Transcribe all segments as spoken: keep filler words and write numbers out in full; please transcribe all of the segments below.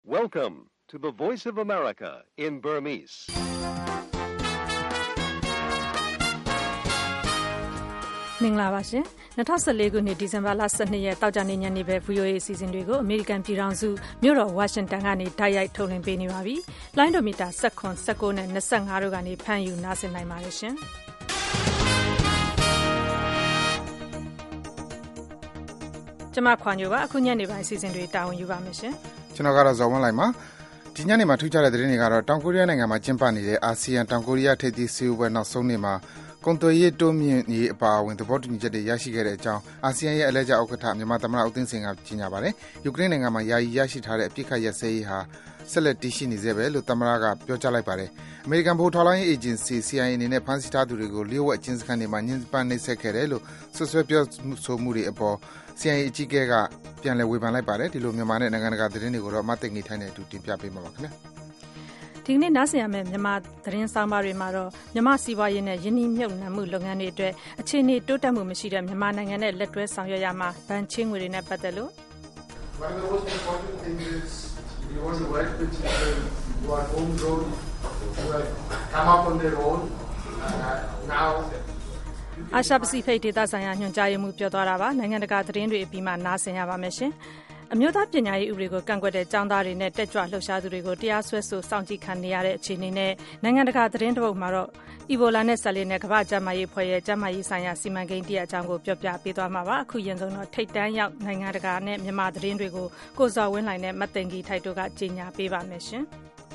Welcome to the Voice of America in Burmese. ။မင်္ဂလာပါရှင်။၂၀၁၄ခုနှစ်ဒီဇင်ဘာလ၁၂ရက်တောက်ကြနေ့ညနေပဲ V O A အစီအစဉ်တွေကိုအမေရိကန်ပြည်ထောင်စုမြို့တော်ဝါရှင်တန်ကနေတိုက်ရိုက်ထုတ်လွှင့်ပေးနေပါပြီ။လိုင်းဒိုမီတာ၁၇ ၁၉နဲ့၂၅တို့ကနေဖမ်းယူနားဆင်နိုင်ပါတယ်ရှင်။ကျမခွန်ညိုပါအခုညနေပိုင်းအစီအစဉ်တွေတာဝန်ယူပါမယ်ရှင်။ကျွန်တော်ကတော့ဇော်ဝင်းလိုက်ပါဒီညနေမှာထူးခြားတဲ့သတင်းတွေကတော့တောင်ကိုရီးယားနိုင်ငံမှာကျင်းပနေတဲ့အာဆီယံတောင်ကိုရီးယားထိပ်သီးစည်းဝေးပွဲနောက်ဆုံးနေ့မှာကုန်သွယ်ရေးတိုးမြင့်ရေးအပါအဝင်သဘောတူညီချက်တွေရရှိခဲ့တဲ့အကြောင်းအာဆီယံရဲ့အလဲကျဥက္ကဋ္ဌမြန်မာသမ္မတဦးသိန်းစိန်ကကြေညာပါတယ်။ယူကရိန်းနိုင်ငံမှာယာယီရရှိထားတဲ့အပြစ်ခတ်ရစဲရေးဟာဆက်လက်တည်ရှိနေသေးပဲလို့သမ္မတကပြောကြားလိုက်ပါတယ်။အမေရိကန်ဗဟိုထောက်လှမ်းရေးအေဂျင်စီ C I A အနေနဲ့ဖမ်းဆီးထားသူတွေကိုလျှို့ဝှက်ကျင်းစခန်းတွေမှာညှဉ်းပန်းနှိပ်စက်ခဲ့တယ်လို့ဆွဆွဲပြောဆိုမှုတွေအပေါ် C I A အကြီးအကဲကပြန်လည်ဝေဖန်လိုက်ပါတယ်။ဒီလိုမြန်မာနဲ့နိုင်ငံတကာသတင်းတွေကိုတော့မသိငိထိုင်းတဲ့အတူတင်ပြပေးမှာပါခင်ဗျာ။ဒီကနေ့နားဆင်ရမယ့်မြန်မာသတင်းဆောင်ပါတွေမှာတော့မြန်မာစီးပွားရေးနဲ့ယင်းနှိမ့်မြုပ်နှံမှုလုပ်ငန်းတွေအတွက်အခြေအနေတိုးတက်မှုမရှိတဲ့မြန်မာနိုင်ငံနဲ့လက်တွဲဆောင်ရွက်ရမှာဗန်ချင်းငွေတွေနဲ့ပတ်သက်လို့ One of the most important things is we want to work with people who are homegrown, who have come up on their own, uh, now အာရှပစိဖိတ်ဒေသဆိုင်ရာညွှန်ကြားရေးမှူးပြောသွားတာပါနိုင်ငံတကာသတင်းတွေအပြီးမှနားဆင်ရပါမယ်ရှင်အမျိုးသားပညာရေးဥပဒေကိုကန့်ကွက်တဲ့ចောင်းသားတွေနဲ့တက်ကြွလှုပ်ရှားသူတွေကိုတရားစွဲဆိုစောင့်ကြည့်ခံနေရတဲ့အခြေအနေနဲ့နိုင်ငံတကာသတင်းတစ်ပုဒ်မှာတော့အီဘိုလာနဲ့ဆက်လက်နဲ့ကမ္ဘာ့ကျန်းမာရေးအဖွဲ့ရဲ့ကျန်းမာရေးဆိုင်ရာစီမံကိန်းတရအကြောင်းကိုပြောပြပေးသွားမှာပါအခုရင်ဆုံးတော့ထိတ်တန်းရောက်နိုင်ငံတကာနဲ့မြန်မာသတင်းတွေကိုကိုစော်ဝင်းလှိုင်နဲ့မတ်သိန်ကြီးထိုက်တို့ကကြေညာပေးပါမယ်ရှင်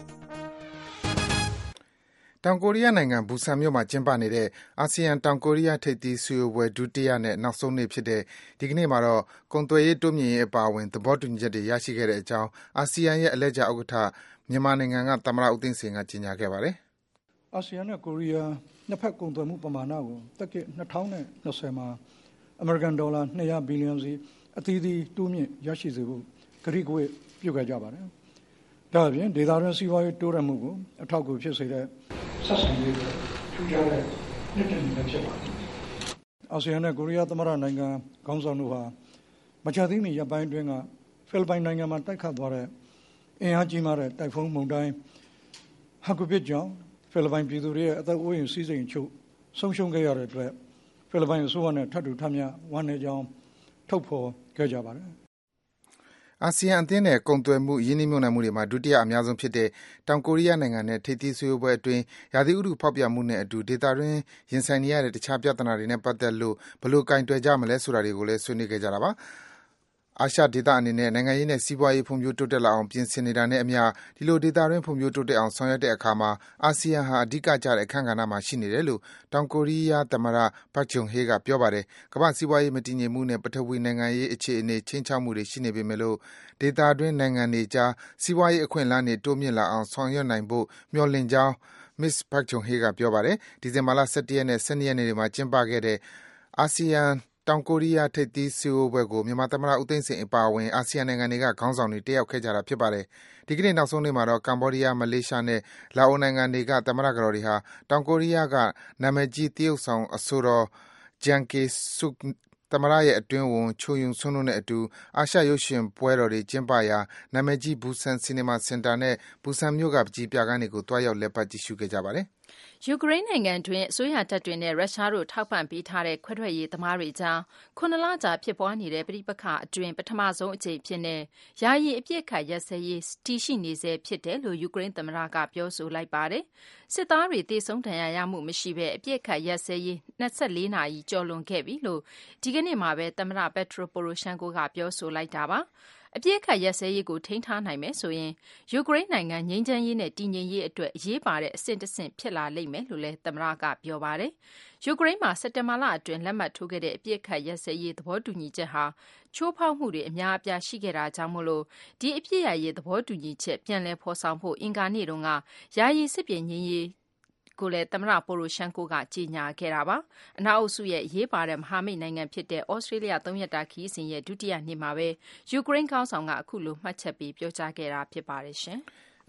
တောင်ကိုရီးယားနိုင်ငံဘူဆန်မြို့မှာကျင်းပနေတဲ့အာဆီယံတောင်ကိုရီးယားထိပ်သီးစည်းဝေးပွဲဒုတိယနဲ့နောက်ဆုံးနေ့ဖြစ်တဲ့ဒီကနေ့မှာတော့ကုန်သွယ်ရေးတိုးမြင့်ရေးအပါအဝင်သဘောတူညီချက်တွေရရှိခဲ့တဲ့အကြောင်းအာဆီယံရဲ့အလဲကျဥက္ကဋ္ဌမြန်မာနိုင်ငံကသမ္မတဦးသိန်းစိန်ကကြေညာခဲ့ပါတယ်။အာဆီယံနဲ့ကိုရီးယားနှစ်ဖက်ကုန်သွယ်မှုပမာဏကိုတက္က၂၀၂၀မှာအမေရိကန်ဒေါ်လာ၂၀၀ဘီလီယံစီအသီးသီးတိုးမြင့်ရရှိစေဖို့ကတိကဝတ်ပြုခဲ့ကြပါတယ်။ဒါ့အပြင်ဒေသတွင်းစီးပွားရေးတိုးတက်မှုကိုအထောက်အကူဖြစ်စေတဲ့ဆက်ဆံရေးကိုထူးခြားတဲ့နှစ်တင်နေဖြစ်ပါတယ်။အာဆီယံနဲ့ကိုရီးယားသမ္မတနိုင်ငံခေါင်းဆောင်တို့ဟာမကြာသေးမီရက်ပိုင်းအတွင်းကဖိလစ်ပိုင်နိုင်ငံမှာတိုက်ခတ်သွားတဲ့အင်အားကြီးမားတဲ့တိုက်ဖုန်းမုန်တိုင်းဟာကူပစ်ကြောင့်ဖိလစ်ပိုင်ပြည်သူတွေရဲ့အသက်အိုးအိမ်စီးစိမ်ချုပ်ဆုံးရှုံးခဲ့ရတဲ့အတွက်ဖိလစ်ပိုင်အစိုးရနဲ့ထပ်တူထပ်မျှဝမ်းနည်းကြောင်းထုတ်ဖော်ခဲ့ကြပါတယ်။အာဆီယံအသင်းနဲ့ကုန်သွယ်မှုရင်းနှီးမြှုပ်နှံမှုတွေမှာဒုတိယအများဆုံးဖြစ်တဲ့တောင်ကိုရီးယားနိုင်ငံနဲ့ထိပ်သီးစည်းဝေးပွဲအတွင်းရာသီဥတုဖောက်ပြန်မှုနဲ့အတူဒေသတွင်းရင်ဆိုင်နေရတဲ့တခြားပြဿနာတွေနဲ့ပတ်သက်လို့ဘယ်လိုကင်တွယ်ကြမလဲဆိုတာတွေကိုလည်းဆွေးနွေးခဲ့ကြတာပါ။အာရှဒေသအနေနဲ့နိုင်ငံရေးနဲ့စီးပွားရေးဖွံ့ဖြိုးတိုးတက်လာအောင်ပြင်ဆင်နေတာနဲ့အမျှဒီလိုဒေသတွင်းဖွံ့ဖြိုးတိုးတက်အောင်ဆောင်ရွက်တဲ့အခါမှာအာဆီယံဟာအဓိကကျတဲ့အခန်းကဏ္ဍမှာရှိနေတယ်လို့တောင်ကိုရီးယားသမ္မတ Park Geun-hye ကပြောပါတယ်။ကမ္ဘာ့စီးပွားရေးမတည်ငြိမ်မှုနဲ့ပထဝီနိုင်ငံရေးအခြေအနေခြိမ်းခြောက်မှုတွေရှိနေပေမဲ့လို့ဒေသတွင်းနိုင်ငံတွေကြားစီးပွားရေးအခွင့်အလမ်းတွေတိုးမြင့်လာအောင်ဆောင်ရွက်နိုင်ဖို့မျှော်လင့်ကြောင်း မစ္စ Park Geun-hye ကပြောပါတယ်။ဒီဇင်ဘာလ၁၁ရက်နဲ့၁၂ရက်နေ့တွေမှာကျင်းပခဲ့တဲ့အာဆီယံတောင်ကိုရီးယားထိပ်သီးစည်းဝေးပွဲကိုမြန်မာသမ္မတဦးသိန်းစိန်အပါအဝင်အာဆီယံနိုင်ငံတွေကခေါင်းဆောင်တွေတက်ရောက်ခဲ့ကြတာဖြစ်ပါတယ်။ဒီကနေ့နောက်ဆုံးနေ့မှာတော့ကမ္ဘောဒီးယား၊မလေးရှားနဲ့လာအိုနိုင်ငံတွေကသမ္မတကတော်တွေဟာတောင်ကိုရီးယားကနာမည်ကြီးသရုပ်ဆောင်အဆိုတော် Jang Ki-suk သမ္မတရဲ့အတွင်းဝန် Cho Yoon-sung တို့နဲ့အတူအာရှရုပ်ရှင်ပွဲတော်တွေကျင်းပရာနာမည်ကြီး Busan Cinema Center နဲ့ Busan မြို့ကပန်းချီပြခန်းတွေကိုသွားရောက်လည်ပတ်ကြည့်ရှုခဲ့ကြပါတယ်။ယူကရိန်းနိုင်ငံတွင်းအစိုးရတပ်တွေနဲ့ရုရှားတို့ထောက်ပံ့ပေးထားတဲ့ခွဲထွက်ရေးသမားတွေကြားခုနှစ်လကြာဖြစ်ပွားနေတဲ့ပဋိပက္ခအတွင်းပထမဆုံးအကြိမ်ဖြစ်တဲ့ယာယီအပြစ်ခတ်ရပ်စဲရေးတည်ရှိနေဆဲဖြစ်တယ်လို့ယူကရိန်းသမ္မတကပြောဆိုလိုက်ပါတယ်။စစ်သားတွေသေဆုံးဒဏ်ရာရမှုမရှိဘဲအပြစ်ခတ်ရပ်စဲရေး၂၄နာရီကျော်လွန်ခဲ့ပြီလို့ဒီကနေ့မှာပဲသမ္မတ Petro Poroshenko ကပြောဆိုလိုက်တာပါ။အပြစ်အခတ်ရပ်စဲရေးကိုထိန်းထားနိုင်မယ်ဆိုရင်ယူကရိန်းနိုင်ငံငြိမ်းချမ်းရေးနဲ့တည်ငြိမ်ရေးအတွက်အရေးပါတဲ့အဆင့်တစ်ဆင့်ဖြစ်လာလိမ့်မယ်လို့လည်းသမ္မတကပြောပါတယ်။ယူကရိန်းမှာစက်တင်ဘာလအတွင်းလက်မှတ်ထိုးခဲ့တဲ့အပြစ်အခတ်ရပ်စဲရေးသဘောတူညီချက်ဟာချိုးဖောက်မှုတွေအများအပြားရှိခဲ့တာကြောင့်မို့လို့ဒီအပြစ်ရရေးသဘောတူညီချက်ပြန်လည်ဖော်ဆောင်ဖို့အင်္ဂါနေ့တုန်းကယာယီစစ်ပြေငြိမ်းရေးကိုလည်းသမ္မတပိုရိုရှန်ကိုကကြေညာခဲ့တာပါ။အနောက်အုပ်စုရဲ့ရေးပါတဲ့မဟာမိတ်နိုင်ငံဖြစ်တဲ့ဩစတြေးလျသုံးရက်တာခရီးစဉ်ရဲ့ဒုတိယနေ့မှာပဲယူကရိန်းခေါင်းဆောင်ကအခုလိုမှတ်ချက်ပေးပြောကြားခဲ့တာဖြစ်ပါတယ်ရှင်။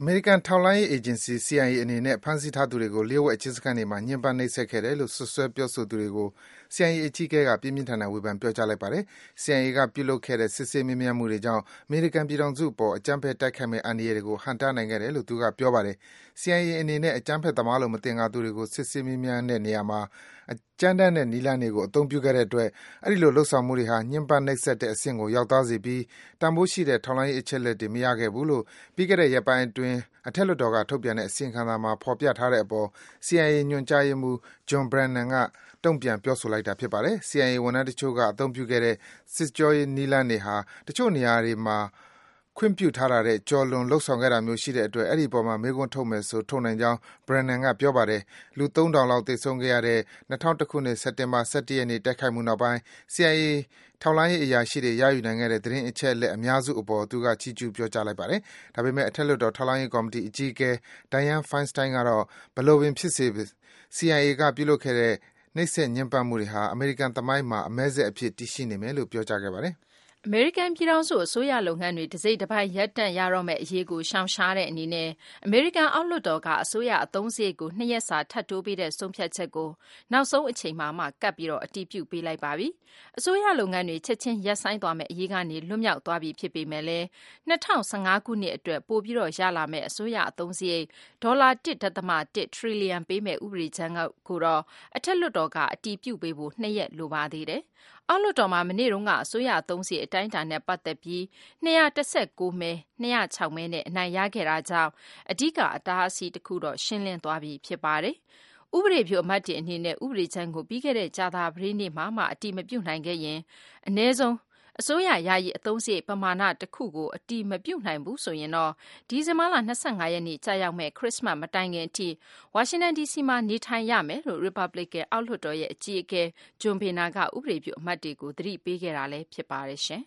အမေရိကန်ထောက်လှမ်းရေးအေဂျင်စီ စီ အိုင် အေ အနေနဲ့ဖမ်းဆီးထားသူတွေကိုလျှို့ဝှက်အကျဉ်းစခန်းတွေမှာညှဉ်းပန်းနှိပ်စက်ခဲ့တယ်လို့စွပ်စွဲပြောဆိုသူတွေကို စီ အိုင် အေ အကြီးအကဲကပြင်းပြင်းထန်ထန်ဝေဖန်ပြောကြားလိုက်ပါတယ်။ စီ အိုင် အေ ကပြုလုပ်ခဲ့တဲ့စစ်ဆေးမေးမြန်းမှုတွေကြောင့်အမေရိကန်ပြည်ထောင်စုအပေါ်အကြမ်းဖက်တိုက်ခိုက်မယ့်အန္တရာယ်တွေကိုဟန့်တားနိုင်ခဲ့တယ်လို့သူကပြောပါတယ်။ စီ အိုင် အေ အနေနဲ့အကြမ်းဖက်သမားလို့မသင်္ကာသူတွေကိုစစ်ဆေးမေးမြန်းတဲ့နေရာမှာကြမ်းတမ်းတဲ့နည်းလမ်းတွေကိုအသုံးပြုခဲ့တဲ့အတွက်အဲဒီလိုလုပ်ဆောင်မှုတွေဟာညှဉ်းပန်းနှိပ်စက်တဲ့အဆင့်ကိုရောက်သွားစေပြီးတန်ဖိုးရှိတဲ့ထောက်လှမ်းရေးအချက်အလက်တွေမရခဲ့ဘူးလို့ပြီးခဲ့တဲ့ရက်ပိုင်းအတွင်းအထက်လွှတ်တော်ကထုတ်ပြန်တဲ့အစီရင်ခံစာမှာဖော်ပြထားတဲ့အပေါ် စီ အိုင် အေ ညွှန်ကြားရေးမှူး John Brennan ကတုံ့ပြန်ပြောဆိုလိုက်တာဖြစ်ပါတယ်။ စီ အိုင် အေ ဝန်ထမ်းတချို့ကအသုံးပြုခဲ့တဲ့စစ်ကြောရေးနည်းလမ်းတွေဟာတချို့နေရာတွေမှာခွင့်ပြုထားတာထက်ကျော်လွန်လုပ်ဆောင်ခဲ့တာမျိုးရှိတဲ့အတွက်အဲဒီအပေါ်မေးခွန်းထုတ်မယ်ဆိုထုတ်နိုင်ကြောင်း Brennan ကပြောပါတယ်။ လူ သုံးထောင်လောက်သေဆုံးခဲ့ရတဲ့၂၀၀၁ ခုနှစ် စက်တင်ဘာ ၁၁ ရက်နေ့တိုက်ခိုက်မှုနောက်ပိုင်း စီ အိုင် အေ ထောက်လှမ်းရေးအရာရှိတွေရယူနိုင်ခဲ့တဲ့သတင်းအချက်အလက်အများစုအပေါ်သူကချီးကျူးပြောကြားလိုက်ပါတယ်။ ဒါပေမယ့်အထက်လွှတ်တော်ထောက်လှမ်းရေးကော်မတီအကြီးအကဲ Dianne Feinstein ကတော့ ဘယ်လိုပင်ဖြစ်စေ စီ အိုင် အေ ကပြုလုပ်ခဲ့တဲ့နှိပ်စက်ညှဉ်းပန်းမှုတွေဟာအမေရိကန်သမိုင်းမှာအမည်းစက်အဖြစ်တည်ရှိနေမယ်လို့ပြောကြားခဲ့ပါတယ်။အမေရိကန်ပြည်ထောင်စုအစိုးရလုပ်ငန်းတွေတစိတ်တပိုင်းရပ်တန့်ရတော့မယ့်အရေးကိုရှောင်ရှားတဲ့အနေနဲ့အမေရိကန်အောက်လွှတ်တော်ကအစိုးရအသုံးစရိတ်ကိုနှစ်ရက်စာထပ်တိုးပေးတဲ့ဆုံးဖြတ်ချက်ကိုနောက်ဆုံးအချိန်မှာမှကပ်ပြီးအတည်ပြုပေးလိုက်ပါပြီ။အစိုးရလုပ်ငန်းတွေချက်ချင်းရပ်ဆိုင်းသွားမယ့်အရေးကနေလွတ်မြောက်သွားပြီဖြစ်ပေမယ့်လည်း၂၀၁၅ခုနှစ်အတွက်ပိုပြီးရလာမယ့်အစိုးရအသုံးစရိတ်ဒေါ်လာ တစ်ဒသမ တစ်ထရီလီယံပေးမယ့်ဥပဒေကြမ်းကိုတော့အထက်လွှတ်တော်ကအတည်ပြုပေးဖို့နှစ်ရက်လိုပါသေးတယ်။အောက်လွှတ်တော်မှာမနေ့တုန်းကအစိုးရအသုံးစရိတ်အတိုင်းအတာနဲ့ပတ်သက်ပြီး၂၁၉မဲ၂၀၆မဲနဲ့အနိုင်ရခဲ့တာကြောင့်အဓိကအတားအဆီးတခုတော့ရှင်းလင်းသွားပြီဖြစ်ပါတယ်။ဥပဒေပြုအမတ်တွေအနေနဲ့ဥပဒေကြမ်းကိုပြီးခဲ့တဲ့ကြာသပတေးနေ့မှာမှအတည်မပြုနိုင်ခဲ့ရင်အနည်းဆုံးအစိုးရယာယီအသုံးစရိတ်ပမာဏတခုကိုအတည်မပြုနိုင်ဘူးဆိုရင်တော့ဒီဇင်ဘာလ၂၅ရက်နေ့ကြာရောက်မယ့်ခရစ်စမတ်မတိုင်ခင်အထိဝါရှင်တန်ဒီစီမှာနေထိုင်ရမယ်လို့ရီပတ်ဘလစ်ကန်အောက်လွှတ်တော်ရဲ့အကြီးအကဲ John Boehner ကဥပဒေပြုအမတ်တွေကိုသတိပေးခဲ့တာလည်းဖြစ်ပါတယ်ရှင်။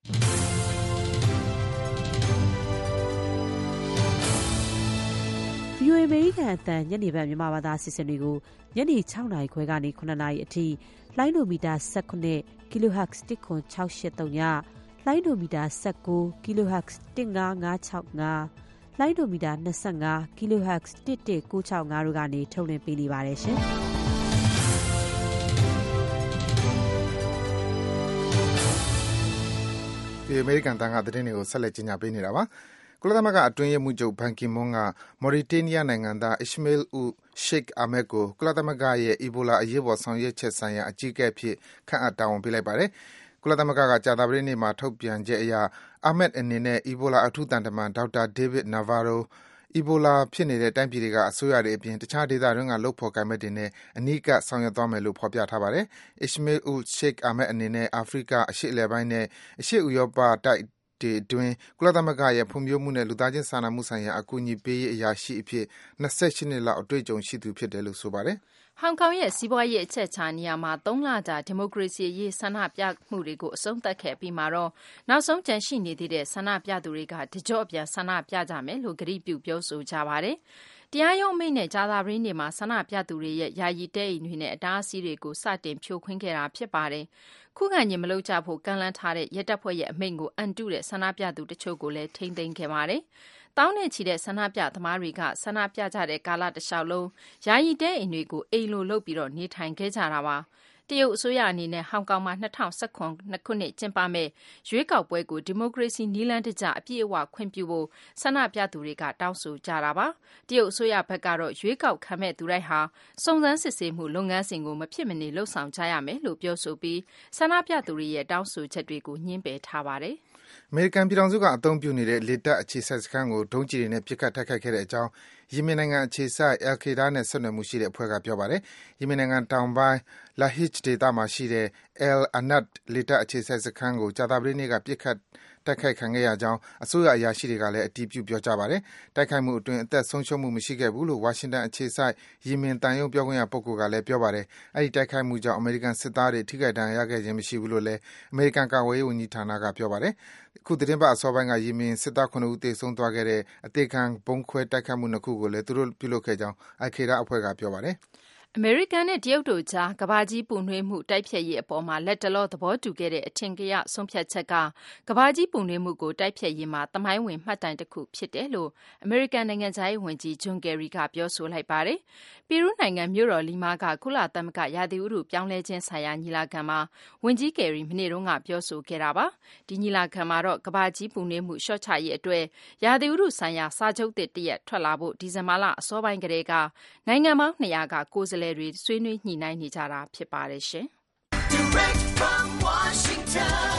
ဗွီအိုအေ အမေရိကန်အသံညနေပိုင်းမြန်မာဘာသာအစီအစဉ်တွေကိုညနေ၆နာရီခွဲကနေ၇နာရီအထိလိုင်းဒိုမီတာ၁၇ kHz တစ်ခွန်၆၈၃ညလိုင်းဒိုမီတာ၁၉ kHz တစ်၅၅၆၅လိုင်းဒိုမီတာ၂၅ kHz တစ်၁၉၆၅တို့ကနေထုတ်လွှင့်ပေးနေပါတယ်ရှင်။ဒီအမေရိကန်တန်ခါသတင်းတွေကိုဆက်လက်ကြီးညာပေးနေတာပါ။ကုလသမဂ္ဂအတွင်းရေးမှူးချုပ်ဘန်ကီမွန်းကမော်ရီတေးနီးယားနိုင်ငံသား Ismail Ould Sheikh Ahmed ကိုကုလသမဂ္ဂရဲ့အီဘိုလာအရေးပေါ်ဆောင်ရွက်ချက်ဆိုင်ရာအကြီးအကဲအဖြစ်ခန့်အပ်တာဝန်ပေးလိုက်ပါတယ်။ကုလသမဂ္ဂကကြာသပတေးနေ့မှာထုတ်ပြန်ချက်အရ Ahmed အနေနဲ့အီဘိုလာအထူးသံတမန်ဒေါက်တာ David Navarroအီဘိုလာဖြစ်နေတဲ့တိုင်းပြည်တွေကအစိုးရတွေအပြင်တခြားဒေသတွင်းကလုပ်ဖော်ကိုင်ဘက်တွေနဲ့အနီးကပ်ဆောင်ရွက်သွားမယ်လို့ဖော်ပြထားပါတယ်။ Ismail Ould Sheikh Ahmed အနေနဲ့အာဖရိက၊အရှေ့အလယ်ပိုင်းနဲ့အရှေ့ဥရောပတိုက်တွေအတွင်းကုလသမဂ္ဂရဲ့ဖွံ့ဖြိုးမှုနဲ့လူသားချင်းစာနာမှုဆိုင်ရာအကူအညီပေးရေးအရာရှိအဖြစ်၂၈နှစ်လောက်အတွေ့အကြုံရှိသူဖြစ်တယ်လို့ဆိုပါတယ်။ဟောင်ကောင်ရဲ့စီးပွားရေးအချက်အခြာနေရာမှာသုံးလကြာဒီမိုကရေစီရေးဆန္ဒပြမှုတွေကိုအဆုံးသတ်ခဲ့ပြီးမှာတော့နောက်ဆုံးကျန်ရှိနေသေးတဲ့ဆန္ဒပြသူတွေကတကြော့ပြန်ဆန္ဒပြကြမယ်လို့ကတိပြုပြောဆိုကြပါတယ်။တရားရုံးအမိန့်နဲ့ကြာသပတေးနေ့မှာဆန္ဒပြသူတွေရဲ့ယာယီတဲအိမ်တွေနဲ့အတားအဆီးတွေကိုစတင်ဖြိုခွင်းခဲ့တာဖြစ်ပါတယ်။ခုခံရင်မလုပ်ကြဖို့ကန့်လန့်ထားတဲ့ရဲတပ်ဖွဲ့ရဲ့အမိန့်ကိုအန်တုတဲ့ဆန္ဒပြသူတချို့ကိုလည်းထိန်းသိမ်းခဲ့ပါတယ်။တောင်းနဲ့ချီတဲ့ဆန္ဒပြသမားတွေကဆန္ဒပြကြတဲ့ကာလတလျှောက်လုံးယာယီတဲအိမ်တွေကိုအိမ်လိုလုပ်ပြီးတော့နေထိုင်ခဲ့ကြတာပါ။တရုတ်အစိုးရအနေနဲ့ဟောင်ကောင်မှာ၂၀၁၇ခုနှစ်ကျင်းပမယ့်ရွေးကောက်ပွဲကိုဒီမိုကရေစီနည်းလမ်းတကျအပြည့်အဝခွင့်ပြုဖို့ဆန္ဒပြသူတွေကတောင်းဆိုကြတာပါ။တရုတ်အစိုးရဘက်ကတော့ရွေးကောက်ခံမဲ့သူတိုင်းဟာစုံစမ်းစစ်ဆေးမှုလုပ်ငန်းစဉ်ကိုမဖြစ်မနေလှုပ်ဆောင်ကြရမယ်လို့ပြောဆိုပြီးဆန္ဒပြသူတွေရဲ့တောင်းဆိုချက်တွေကိုညှင်းပယ်ထားပါတယ်။အမေရိကန်ပြည်ထောင်စုကအသုံးပြုနေတဲ့လေတပ်အခြေစိုက်စခန်းကိုဒုံးကျည်တွေနဲ့ပစ်ခတ်တိုက်ခိုက်ခဲ့တဲ့အကြောင်းယီမင်နိုင်ငံအခြေစိုက် al-Qaeda နဲ့ဆက်နွယ်မှုရှိတဲ့အဖွဲ့ကပြောပါတယ်။ယီမင်နိုင်ငံတောင်ပိုင်း Lahij ဒေသမှာရှိတဲ့ Al-Anad လေတပ်အခြေစိုက်စခန်းကိုကြာသပတေးနေ့ကပစ်ခတ်တိုက်ခိုက်ခံခဲ့ရကြောင်းအစိုးရအရာရှိတွေကလည်းအတည်ပြုပြောကြားပါတယ်။တိုက်ခိုက်မှုအတွင်းအသက်ဆုံးရှုံးမှုမရှိခဲ့ဘူးလို့ဝါရှင်တန်အခြေစိုက်ယီမင်သံရုံးပြောခွင့်ရပုဂ္ဂိုလ်ကလည်းပြောပါတယ်။အဲဒီတိုက်ခိုက်မှုကြောင့်အမေရိကန်စစ်သားတွေထိခိုက်ဒဏ်ရာရခဲ့ခြင်းမရှိဘူးလို့လည်းအမေရိကန်ကာကွယ်ရေးဝန်ကြီးဌာနကပြောပါတယ်။အခုသီတင်းပတ်အစောပိုင်းကယီမင်စစ်သား၇ဦးသေဆုံးသွားခဲ့တဲ့အသေခံဗုံးခွဲတိုက်ခိုက်မှုနှစ်ခုကိုလည်းသူတို့ပြုလုပ်ခဲ့ကြောင်း al-Qaeda အဖွဲ့ကပြောပါတယ်။အမေရိကန်နဲ့တရုတ်တို့ကြားကမ္ဘာကြီးပူနွေးမှုတိုက်ဖျက်ရေးအပေါ်မှာလက်တလောသဘောတူခဲ့တဲ့အထင်ကရဆုံးဖြတ်ချက်ကကမ္ဘာကြီးပူနွေးမှုကိုတိုက်ဖျက်ရေးမှာသမိုင်းဝင်မှတ်တိုင်တစ်ခုဖြစ်တယ်လို့အမေရိကန်နိုင်ငံခြားရေးဝန်ကြီးဂျွန်ကယ်ရီကပြောဆိုလိုက်ပါတယ်။ပီရူးနိုင်ငံမြို့တော်လီမာကကုလသမဂ္ဂရာသီဥတုပြောင်းလဲခြင်းဆိုင်ရာညီလာခံမှာဝန်ကြီးကယ်ရီမနေ့တုန်းကပြောဆိုခဲ့တာပါ။ဒီညီလာခံမှာတော့ကမ္ဘာကြီးပူနွေးမှုလျှော့ချရေးအတွက်ရာသီဥတုဆိုင်ရာစာချုပ်သစ်တစ်ရပ်ထွက်လာဖို့ဒီဇင်ဘာလအစောပိုင်းကတည်းကနိုင်ငံပေါင်း၂၀၀ကကိုယ်စားလှယ်တွေဆွေးနွေးညှိနှိုင်းနေကြတာဖြစ်ပါတယ်ရှင်။ Direct from Washington,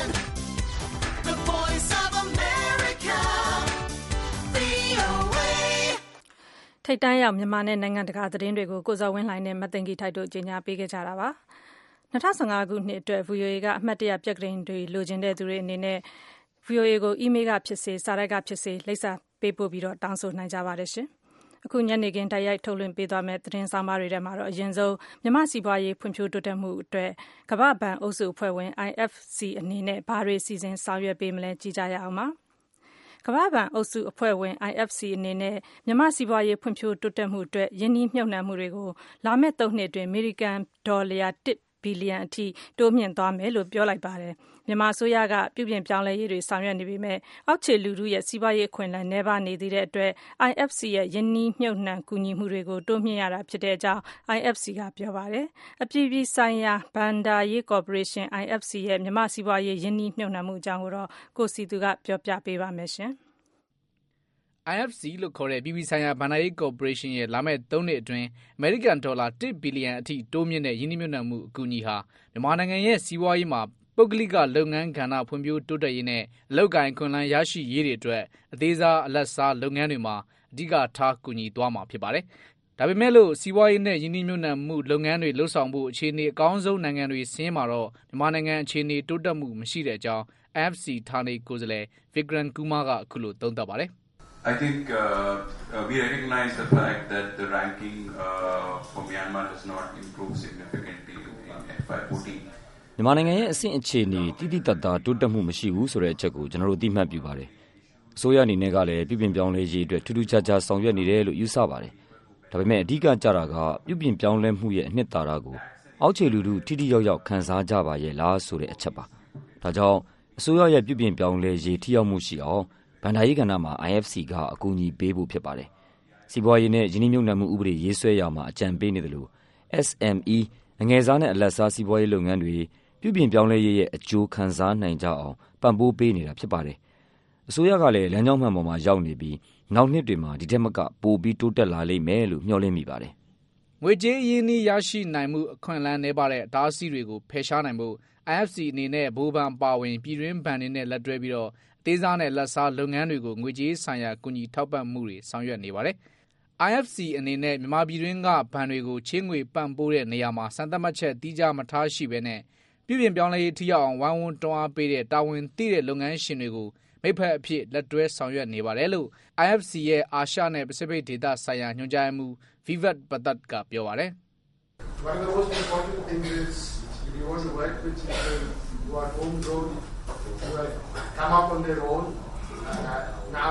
the voice of America, ဗွီအိုအေ ထိပ်တန်းရောက်မြန်မာနဲ့နိုင်ငံတကာသတင်းတွေကိုကိုဇော်ဝင်းလှိုင်နဲ့မသိင်္ဂီထိုက်တို့ကြီးညာပေးခဲ့ကြတာပါ။၂၀၁၅ခုနှစ်အတွက် ဗွီအိုအေကအမှတ်တရပြက်ကလေးတွေလိုချင်တဲ့သူတွေအနေနဲ့ ဗွီအိုအေကိုအီးမေးလ်ကဖြစ်စေစာတိုက်ကဖြစ်စေလိပ်စာပေးပို့ပြီးတော့တောင်းဆိုနိုင်ကြပါတယ်ရှင်။အခုညနေခင်းတိုက်ရိုက်ထုတ်လွှင့်ပေးသွားမယ့်သတင်းဆောင်မတွေထဲမှာတော့အရင်ဆုံးမြန်မာစီးပွားရေးဖွံ့ဖြိုးတိုးတက်မှုအတွက်ကမ္ဘာ့ဘဏ်အုပ်စုအဖွဲ့ဝင် I F C အနေနဲ့ဘာတွေစီစဉ်ဆောင်ရွက်ပေးမလဲကြည့်ကြရအောင်ပါ။ကမ္ဘာ့ဘဏ်အုပ်စုအဖွဲ့ဝင် I F C အနေနဲ့မြန်မာစီးပွားရေးဖွံ့ဖြိုးတိုးတက်မှုအတွက်ယင်းနှိမ့်မြုပ်နှံမှုတွေကိုလာမယ့်သုံးနှစ်အတွင်းအမေရိကန်ဒေါ်လာတစ်ဘီလီယံအထိတိုးမြင့်သွားမယ်လို့ပြောလိုက်ပါတယ်။မြန်မာအစိုးရကပြုပြင်ပြောင်းလဲရေးတွေဆောင်ရွက်နေပေမဲ့အောက်ခြေလူထုရဲ့စီးပွားရေးအခွင့်အလမ်းနည်းပါးနေသေးတဲ့အတွက် I F C ရဲ့ယင်းနှိမ့်မြုပ်နှံကူညီမှုတွေကိုတိုးမြင့်ရတာဖြစ်တဲ့အကြောင်း I F C ကပြောပါတယ်။အပြည်ပြည်ဆိုင်ရာဘဏ္ဍာရေးကော်ပိုရေးရှင်း I F C ရဲ့မြန်မာစီးပွားရေးယင်းနှိမ့်မြုပ်နှံမှုအကြောင်းကိုတော့ကိုစီသူကပြောပြပေးပါမယ်ရှင်။ I F C လို့ခေါ်တဲ့ပြည်ပဆိုင်ရာဘဏ္ဍာရေးကော်ပိုရေးရှင်းရဲ့လာမယ့်သုံးနှစ်အတွင်းအမေရိကန်ဒေါ်လာတစ်ဘီလီယံအထိတိုးမြင့်တဲ့ယင်းနှိမ့်မြုပ်နှံမှုအကူအညီဟာမြန်မာနိုင်ငံရဲ့စီးပွားရေးမှာပုဂ္ဂလိကလုပ်ငန်းကဏ္ဍဖွံ့ဖြိုးတိုးတက်ရေးနဲ့အလုပ်ကိုင်ခွင့်လန်းရရှိရေးတွေအတွက်အသေးစားအလတ်စားလုပ်ငန်းတွေမှာအဓိကထားကူညီသွားမှာဖြစ်ပါတယ်။ဒါပေမဲ့လို့စီးပွားရေးနဲ့ယင်းနှိမ့်မြုပ်နှံမှုလုပ်ငန်းတွေလှုပ်ဆောင်ဖို့အခြေအနေအကောင်းဆုံးနိုင်ငံတွေစင်းမှာတော့မြန်မာနိုင်ငံအခြေအနေတိုးတက်မှုမရှိတဲ့အကြောင်း I F C ဌာနေကိုယ်စားလှယ် Vikram Kumar ကအခုလိုသုံးသပ်ပါတယ်။ I think uh, uh, we recognize the fact that the ranking uh, for Myanmar has not improved significantly in F Y fourteen. မြန်မာနိုင်ငံရဲ့အဆင့်အခြေအနေတိတိတတ်တာတိုးတက်မှုမရှိဘူးဆိုတဲ့အချက်ကိုကျွန်တော်တို့သိမှတ်ပြုပါတယ်။အစိုးရအနေနဲ့ကလည်းပြုပြင်ပြောင်းလဲရေးအတွက်ထူးထူးခြားခြားဆောင်ရွက်နေတယ်လို့ယူဆပါတယ်။ဒါပေမဲ့အဓိကကြတာကပြုပြင်ပြောင်းလဲမှုရဲ့အနှစ်သာရကိုအောက်ခြေလူထုထိထိရောက်ရောက်ခံစားကြပါရဲ့လားဆိုတဲ့အချက်ပါ။ဒါကြောင့်အစိုးရရဲ့ပြုပြင်ပြောင်းလဲရေးထိရောက်မှုရှိအောင်ဘဏ္ဍာရေးကဏ္ဍမှာ I F C ကအကူအညီပေးဖို့ဖြစ်ပါတယ်။စီးပွားရေးနဲ့ယင်းနှိမ့်မြုပ်နှံမှုဥပဒေရေးဆွဲရမှာအကြံပေးနေတယ်လို့ S M E ငယ်စားနဲ့အလတ်စားစီးပွားရေးလုပ်ငန်းတွေပြုပြင်ပြောင်းလဲရေးရဲ့အကျိုးခံစားနိုင်ကြအောင်ပံ့ပိုးပေးနေတာဖြစ်ပါတယ်။အစိုးရကလည်းလမ်းကြောင်းမှန်ပေါ်မှာရောက်နေပြီးနောက်နှစ်တွေမှာဒီထက်မကပိုပြီးတိုးတက်လာလိမ့်မယ်လို့မျှော်လင့်မိပါတယ်။ငွေကြေးရင်းနှီးရရှိနိုင်မှုအခွင့်အလမ်းနည်းပါတဲ့ဓာတ်ဆီတွေကိုဖယ်ရှားနိုင်ဖို့ I F C အနေနဲ့ဘိုးဘဏ်ပါဝင်ပြည်တွင်းဘဏ်တွေနဲ့လက်တွဲပြီးတော့အသေးစားနဲ့လက်စားလုပ်ငန်းတွေကိုငွေကြေးဆိုင်ရာကူညီထောက်ပံ့မှုတွေဆောင်ရွက်နေပါတယ်။ I F C အနေနဲ့မြန်မာပြည်တွင်းကဘဏ်တွေကိုချေးငွေပံ့ပိုးတဲ့နေရာမှာစံသတ်မှတ်ချက်တိကျမထားရှိဘဲနဲ့ပြုပြင်ပြောင်းလဲရေးထိရောက်အောင်ဝိုင်းဝန်းတွန်းအားပေးတဲ့တာဝန်သိတဲ့လုပ်ငန်းရှင်တွေကိုမိတ်ဖက်အဖြစ်လက်တွဲဆောင်ရွက်နေပါတယ်လို့ I F C ရဲ့အာရှနဲ့ပစိဖိတ်ဒေသဆိုင်ရာညွှန်ကြားရေးမှူး Vivat Patat ကပြောပါတယ်။ One of the most important things is you want to work with people who are homegrown, who have come up on their own. Uh, now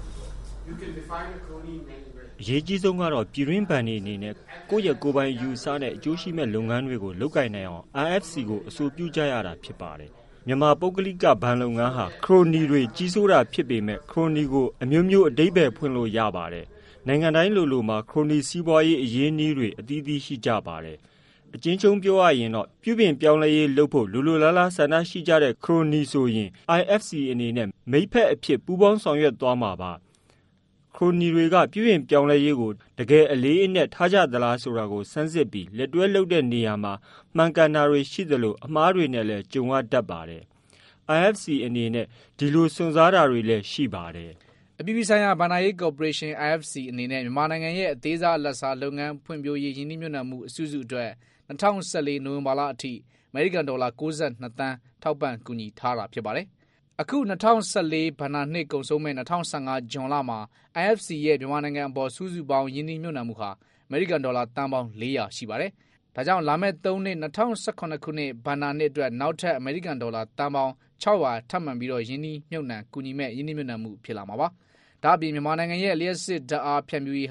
you can define a crony in many ways. အရေးကြီးဆုံးကတော့ပြည်တွင်းဘဏ်တွေအနေနဲ့ကိုယ့်ရဲ့ကိုယ်ပိုင်ယူဆတဲ့အကျိုးရှိမဲ့လုပ်ငန်းတွေကိုလုပ်ကိုင်နိုင်အောင် I F C ကိုအဆိုပြုကြရတာဖြစ်ပါတယ်။မြန်မာပုဂ္ဂလိကဘဏ်လုပ်ငန်းဟာခရိုနီတွေကြီးစိုးတာဖြစ်ပေမဲ့ခရိုနီကိုအမျိုးမျိုးအဓိပ္ပာယ်ဖွင့်လို့ရပါတယ်။နိုင်ငံတိုင်းလိုလိုမှာခရိုနီစီးပွားရေးအရင်းအနှီးတွေအသီးသီးရှိကြပါတယ်။အချင်းချင်းပြောရရင်တော့ပြုပြင်ပြောင်းလဲရေးလုပ်ဖို့လူလူလားလားဆန္ဒရှိကြတဲ့ခရိုနီဆိုရင် I F C အနေနဲ့မိတ်ဖက်အဖြစ်ပူးပေါင်းဆောင်ရွက်သွားမှာပါ။ခရိုနီတွေကပြုပြင်ပြောင်းလဲရေးကိုတကယ်အလေးအနက်ထားကြသလားဆိုတာကိုစမ်းစစ်ပြီးလက်တွဲလုပ်တဲ့နေရာမှာမှန်ကန်တာတွေရှိသလိုအမှားတွေနဲ့လည်းကြုံရတတ်ပါတယ်။ I F C အနေနဲ့ဒီလိုစွန့်စားတာတွေလည်းရှိပါတယ်။အပြည်ပြည်ဆိုင်ရာဘဏ္ဍာရေးကော်ပိုရေးရှင်း I F C အနေနဲ့မြန်မာနိုင်ငံရဲ့အသေးစားအလတ်စားလုပ်ငန်းဖွံ့ဖြိုးရေးယင်းနှိမ့်မြုပ်နှံမှုအစုစုအတွက်၂၀၁၄နိုဝင်ဘာလအထိအမေရိကန်ဒေါ်လာ၉၂သန်းထောက်ပံ့ကူညီထားတာဖြစ်ပါတယ်။အခု၂၀၁၄ဘဏ္ဍာနှစ်ကုန်ဆုံးမဲ့၂၀၁၅ဇွန်လမှာ I F C ရဲ့မြန်မာနိုင်ငံအပေါ်စုစုပေါင်းယင်းနှိမ့်မြုပ်နှံမှုဟာအမေရိကန်ဒေါ်လာတန်ပေါင်း၄ရာရှိပါတယ်။ဒါကြောင့်လာမယ့်သုံးနှစ်၂၀၁၇ခုနှစ်ဘဏ္ဍာနှစ်အတွက်နောက်ထပ်အမေရိကန်ဒေါ်လာတန်ပေါင်း၆ရာထပ်မံပြီးတော့ယင်းနှိမ့်မြုပ်နှံကူညီမဲ့ယင်းနှိမ့်မြုပ်နှံမှုဖြစ်လာမှာပါ။ဒါ့အပြင်မြန်မာနိုင်ငံရဲ့လျှက်စစ်ဓာတ်အားဖြန့်ဖြူးရေးဟာ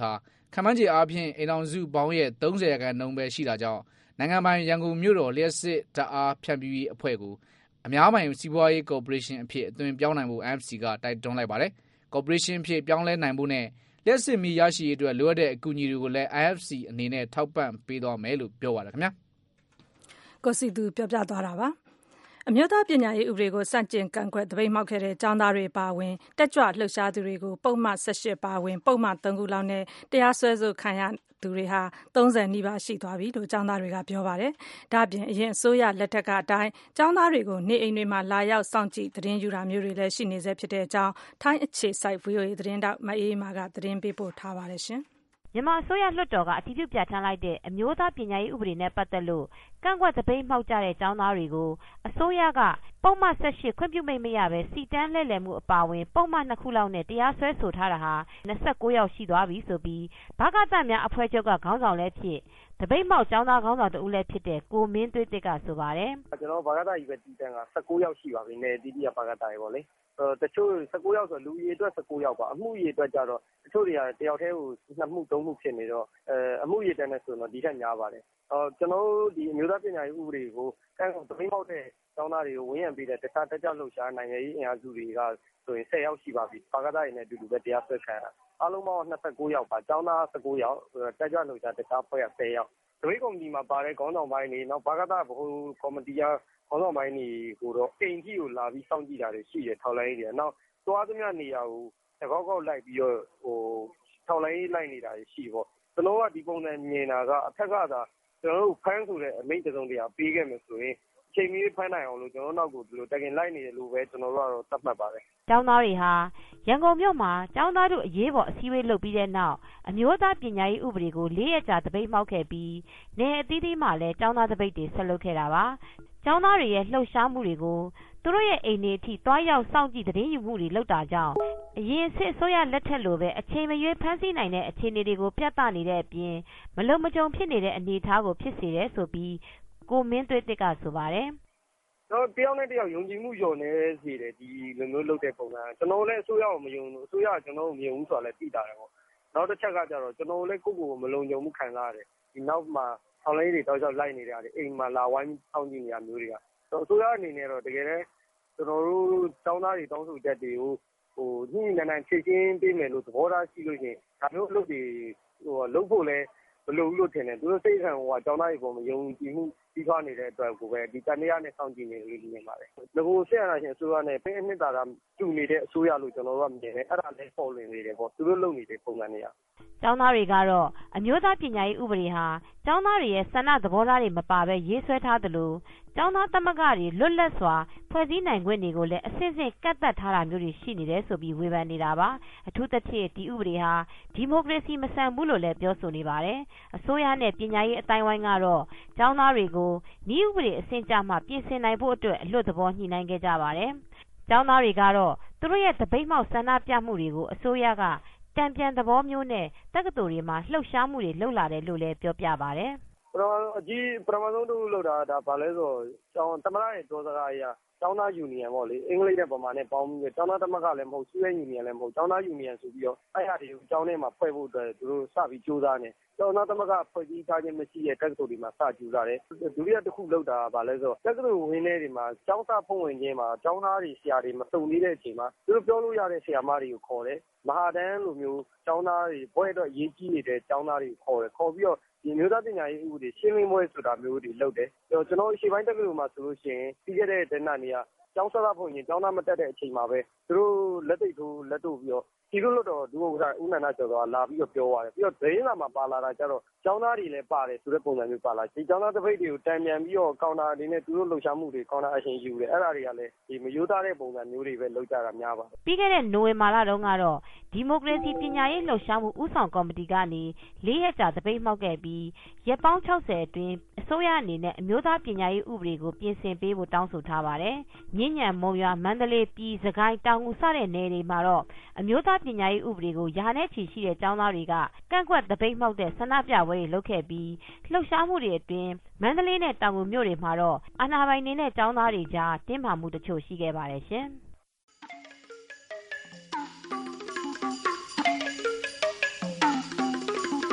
ခန့်မှန်းခြေအားဖြင့်အိမ်ထောင်စုပေါင်းရဲ့သုံးဆယ်ရာခိုင်နှုန်းပဲရှိတာကြောင့်နိုင်ငံပိုင်ရန်ကုန်မြို့တော်လျှပ်စစ်ဓာတ်အားဖြန့်ဖြူးရေးအဖွဲ့ကိုအများပိုင်စီးပွားရေးကော်ပိုရေးရှင်းအဖြစ်အသွင်ပြောင်းနိုင်ဖို့ I F C ကတိုက်တွန်းလိုက်ပါတယ်။ကော်ပိုရေးရှင်းအဖြစ်ပြောင်းလဲနိုင်ဖို့နဲ့လျှပ်စစ်မီးရရှိရေးအတွက်လိုအပ်တဲ့အကူအညီတွေကိုလည်း I F C အနေနဲ့ထောက်ပံ့ပေးသွားမယ်လို့ပြောပါတယ်ခင်ဗျာ။ကိုစီသူပြောပြသွားတာပါ။အမျိုးသားပညာရေးဥပဒေကိုစန့်ကျင်ကန့်ကွက်သပိတ်မှောက်ခဲ့တဲ့ကျောင်းသားတွေပါဝင်တက်ကြွလှုပ်ရှားသူတွေကိုပုံမှန်၁၈ပါဝင်ပုံမှန်၃ခုလောက်နဲ့တရားစွဲဆိုခံရသူတွေဟာသုံးဆယ်နီးပါးရှိသွားပြီလို့ကျောင်းသားတွေကပြောပါတယ်။ဒါ့အပြင်အရင်အစိုးရလက်ထက်ကအတိုင်းကျောင်းသားတွေကိုနေအိမ်တွေမှာလာရောက်စောင့်ကြည့်သတင်းယူတာမျိုးတွေလည်းရှိနေဆဲဖြစ်တဲ့အကြောင်းထိုင်းအခြေစိုက် V O A သတင်းတောက်မအေးမာကသတင်းပေးပို့ထားပါတယ်ရှင်။မြန်မာအစိုးရလွှတ်တော်ကအတည်ပြုပြဋ္ဌာန်းလိုက်တဲ့အမျိုးသားပညာရေးဥပဒေနဲ့ပတ်သက်လို့ကန့်ကွက်သပိတ်မှောက်ကြတဲ့ကျောင်းသားတွေကိုအစိုးရကပုံမှန်၁၈ခွင့်ပြုမိတ်မရပဲစီတန်းလှည့်လည်မှုအပါအဝင်ပုံမှန်နှစ်ခုလောက်နဲ့တရားစွဲဆိုထားတာဟာ၂၉ယောက်ရှိသွားပြီဆိုပြီးဗကသများအဖွဲ့ချုပ်ကခေါင်းဆောင်လည်းဖြစ်သပိတ်မှောက်ကျောင်းသားခေါင်းဆောင်တဦးလည်းဖြစ်တဲ့ကိုမင်းသွေးသစ်ကဆိုပါတယ်။ကျွန်တော်ဗကသကြီးပဲတီးတန်းက၁၉ယောက်ရှိပါပြီ။နဲ့တီးတီးကဗကသကြီးပေါ့လေ။တချို့၁၉ယောက်ဆိုလူကြီးအတွက်၁၉ယောက်ပါအမှုကြီးအတွက်ကြတော့တချို့တွေကတယောက်တည်းကိုနှစ်မှုသုံးမှုဖြစ်နေတော့အဲအမှုကြီးတန်းနဲ့ဆိုတော့ဒီထက်များပါတယ်။အော်ကျွန်တော်တို့ဒီအမျိုးသားပညာရေးဥပဒေကိုကန့်ကွက်သပိတ်မှောက်တဲ့ကျောင်းသားတွေကိုဝန်းရံပေးတဲ့တခြားတက်ကြလှုပ်ရှားနိုင်ငံရေးအင်အားစုတွေကဆိုရင်၁၀ယောက်ရှိပါပြီ။ဗကသကြီးနဲ့အတူတူပဲတရားစွဲခံရတာ။အားလုံးပေါင်း၂၉ယောက်ပါ။ကျောင်းသား၁၉ယောက်တက်ကြလှုပ်ရှားတခြားအဖွဲ့က၁၀ယောက်။သပိတ်ကော်မတီမှာပါတဲ့ခေါင်းဆောင်ပိုင်းတွေနောက်ဗကသဗဟိုကော်မတီကခေါင်းဆောင်ပိုင်းတွေကိုတော့အိမ်ကြီးကိုလာပြီးစောင့်ကြည့်တာတွေရှိတယ်ထောက်လိုင်းတွေနောက်သွားသမျှနေရာကိုတကောက်ကောက်လိုက်ပြီးတော့ဟိုထောက်လိုင်းလိုက်နေတာရှိပေါ့ကျွန်တော်ကဒီပုံစံမြင်တာကအထက်ကသာကျွန်တော်တို့ဖမ်းဆိုတဲ့အမိန့်တုံးတရားပေးခဲ့မယ်ဆိုရင်အချိန်မီဖမ်းနိုင်အောင်လို့ကျွန်တော်နောက်ကိုဒီလိုတကင်လိုက်နေတယ်လို့ပဲကျွန်တော်တို့ကတော့သတ်မှတ်ပါတယ်ကျောင်းသားတွေဟာရန်ကုန်မြို့မှာကျောင်းသားတို့အရေးပေါ်အစည်းအဝေးလုပ်ပြီးတဲ့နောက်အမျိုးသားပညာရေးဥပဒေကိုလေးရက်ကြာသပိတ်မှောက်ခဲ့ပြီးနေအသီးသီးမှာလည်းကျောင်းသားသပိတ်တွေဆက်လုပ်ခဲ့တာပါကျောင်းသားတွေရဲ့လှုပ်ရှားမှုတွေကိုသူတို့ရဲ့အိမ်တွေအထိတွားရောက်စောင့်ကြည့်သတင်းယူမှုတွေလုပ်တာကြောင့်အရင်စစ်အစိုးရလက်ထက်လိုပဲအချိန်မရွေးဖမ်းဆီးနိုင်တဲ့အခြေအနေတွေကိုပြသနေတဲ့အပြင်မလုံမခြုံဖြစ်နေတဲ့အနေအထားကိုဖြစ်စေတယ်ဆိုပြီးကိုမင်းသွေးတစ်ကဆိုပါတယ်တော့တယောက်နဲ့တယောက်ယုံကြည်မှုလျော့နေစေတယ်ဒီလိုမျိုးလုပ်တဲ့ပုံစံကျွန်တော်လည်းအစိုးရကိုမယုံဘူးအစိုးရကကျွန်တော်ကိုမယုံဘူးဆိုတာလည်းသိတာတယ်ပေါ့နောက်တစ်ချက်ကကျတော့ကျွန်တော်လည်းကိုယ့်ကိုယ်ကိုမလုံခြုံမှုခံစားရတယ်ဒီနောက်မှာဆောင်းလေးတွေတောက်လျှောက်လိုက်နေရတယ်အိမ်မှာလာဝိုင်းစောင့်ကြည့်နေရမျိုးတွေကတော့အစိုးရအနေနဲ့တော့တကယ်လည်းကျွန်တော်တို့တောင်းသားတွေတောင်းဆိုချက်တွေကိုဟိုညှိနှိုင်းနှိုင်းဖြည့်ချင်းပေးမယ်လို့သဘောထားရှိလို့ရှိရင်ဒါမျိုးအလုပ်တွေဟိုလုပ်ဖို့လည်းမလိုဘူးလို့ထင်တယ်သူတို့စိတ်ခံဟိုကကျောင်းသားတွေပေါ်မှာယုံကြည်မှုကြီးထွားနေတဲ့အတွက်ကိုပဲဒီတန်တရားနဲ့စောင့်ကြည့်နေလို့မြင်ပါတယ်။ဒီကိုဆက်ရတာချင်းအစိုးရနဲ့ပြင်းနှစ်တာတာတူနေတဲ့အစိုးရလို့ကျွန်တော်တို့ကမြင်တယ်အဲ့ဒါလည်းပေါ်လွင်နေတယ်ပေါ့သူတို့လုပ်နေတဲ့ပုံစံတွေကကျောင်းသားတွေကတော့အမျိုးသားပညာရေးဥပဒေဟာကျောင်းသားတွေရဲ့ဆန္ဒသဘောထားတွေမပါဘဲရေးဆွဲထားသလိုကျောင်းသားသမဂ္ဂတွေလွတ်လပ်စွာဖွဲ့စည်းနိုင်ခွင့်တွေကိုလည်းအစစ်စစ်ကတ်သက်ထားတာမျိုးတွေရှိနေတယ်ဆိုပြီးဝေဖန်နေတာပါအထူးသဖြင့်ဒီဥပဒေဟာဒီမိုကရေစီမဆန်ဘူးလို့လည်းပြောဆိုနေပါတယ်အစိုးရနဲ့ပညာရေးအတိုင်းဝိုင်းကတော့ကျောင်းသားတွေကိုနည်းဥပဒေအဆင့်ကြမှပြင်ဆင်နိုင်ဖို့အတွက်အလွတ်သဘောညှိနှိုင်းခဲ့ကြပါတယ်ကျောင်းသားတွေကတော့သူတို့ရဲ့သပိတ်မှောက်ဆန္ဒပြမှုတွေကိုအစိုးရကတံပြန်သဘောမျိုးနဲ့တက္ကသိုလ်တွေမှာလှုပ်ရှားမှုတွေလုပ်လာတယ်လို့လည်းပြောပြပါတယ်ပထမအကြီးပထမဆုံးတို့လုပ်တာဒါဘာလဲဆိုကျောင်းသမရရဲ့ဒေါ်စကားကြီးကျောင်းသားယူနီယံပေါ့လေအင်္ဂလိပ်နဲ့ဗမာနဲ့ပေါင်းပြီးကျောင်းသားသမဂ္ဂလည်းမဟုတ်စူးရဲယူနီယံလည်းမဟုတ်ကျောင်းသားယူနီယံဆိုပြီးတော့အဲ့ဟာတွေကိုကျောင်းထဲမှာဖွဲ့ဖို့အတွက်သူတို့စပြီးကြိုးစားနေကျောင်းသားသမဂ္ဂဖွဲ့စည်းထားခြင်းမရှိတဲ့တက္ကသိုလ်တွေမှာစကြိုးစားတယ်ဒုတိယတစ်ခုလုပ်တာကဘာလဲဆိုတက္ကသိုလ်ဝင်းထဲတွေမှာကျောင်းသားဖွင့်ဝင်ခြင်းမှာကျောင်းသားတွေဆရာတွေမစုံနေတဲ့အချိန်မှာသူတို့ပြောလို့ရတဲ့ဆရာမတွေကိုခေါ်တယ်မဟာတန်းလိုမျိုးကျောင်းသားတွေဘွဲ့အတွက်ရေးကြီးနေတဲ့ကျောင်းသားတွေကိုခေါ်တယ်ခေါ်ပြီးတော့ဒီမျိုးသားပညာရေးဥပဒေရှင်းလင်းပွဲဆိုတာမျိုးတွေလုပ်တယ်ကျွန်တော်ရှေ့ပိုင်းတက္ကသိုလ်မှာဆိုလို့ရှိရင်ပြီးခဲ့တဲ့တနင်္လာနေ့ကကျောင်းသားဖွင့်ရင်ကျောင်းသားမတက်တဲ့အချိန်မှာပဲသူတို့လက်သိထိုးလက်တို့ပြီးတော့ဒီလိုလို့တော့ဒုဥက္ကဋ္ဌဦးနန္ဒကျော်ကလာပြီးတော့ပြောသွားတယ်ပြီးတော့ဒိန်းလာမှာပါလာတာကျတော့ကျောင်းသားတွေလည်းပါတယ်ဆိုတဲ့ပုံစံမျိုးပါလာဒီကျောင်းသားတပိတ်တွေကိုတံပြန်ပြီးတော့ကောင်တာအနေနဲ့သူတို့လှုပ်ရှားမှုတွေကောင်တာအရှင်ယူတယ်အဲ့ဒါတွေကလည်းဒီမရိုးသားတဲ့ပုံစံမျိုးတွေပဲလုပ်ကြတာများပါတယ်ပြီးခဲ့တဲ့နိုဝင်ဘာလတုန်းကတော့ဒီမိုကရေစီပညာရေးလှုပ်ရှားမှုဥဆောင်ကော်မတီကနေလေးရက်ကြာတပိတ်မှောက်ခဲ့ပြီးရက်ပေါင်း၆၀အတွင်းအစိုးရအနေနဲ့အမျိုးသားပညာရေးဥပဒေကိုပြင်ဆင်ပေးဖို့တောင်းဆိုထားပါတယ်မြင်းညံမုံရွာမန္တလေးပြည်စကိုင်းတောင်ငူစတဲ့နယ်တွေမှာတော့အမျိုးသားပညာရေးဥပဒေကိုရာနဲ့ချီရှိတဲ့ကျောင်းသားတွေကကန့်ကွက်တပိတ်မှောက်တဲ့ဆန္ဒပြပွဲတွေလုပ်ခဲ့ပြီးလှုပ်ရှားမှုတွေအတွင်းမန္တလေးနဲ့တောင်ငူမြို့တွေမှာတော့အာဏာပိုင်တွေနဲ့ကျောင်းသားတွေကြားတင်းမာမှုတချို့ရှိခဲ့ပါတယ်ရှင်။